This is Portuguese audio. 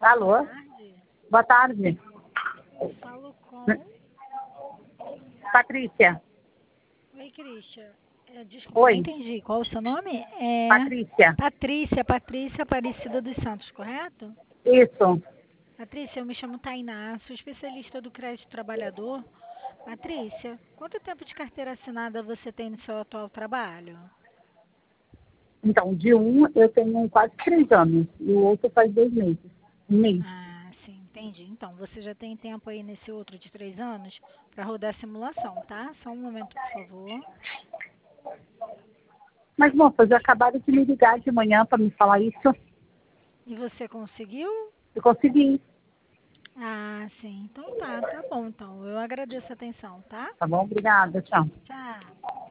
Alô? Tarde. Boa tarde. Eu falo com... Patrícia. Oi, Cristian. Desculpa, não Oi. entendi. Qual o seu nome? Patrícia. Patrícia Aparecida dos Santos, correto? Isso. Patrícia, eu me chamo Tainá, sou especialista do crédito trabalhador. Patrícia, quanto tempo de carteira assinada você tem no seu atual trabalho? Então, de um eu tenho quase 3 anos e o outro faz 2 meses. Um mês. Ah, sim, entendi. Então, você já tem tempo aí nesse outro de 3 anos para rodar a simulação, tá? Só um momento, por favor. Mas, moça, já acabaram de me ligar de manhã para me falar isso. E você conseguiu? Eu consegui. Ah, sim. Então tá bom então. Eu agradeço a atenção, tá? Tá bom? Obrigada. Tchau. Tchau.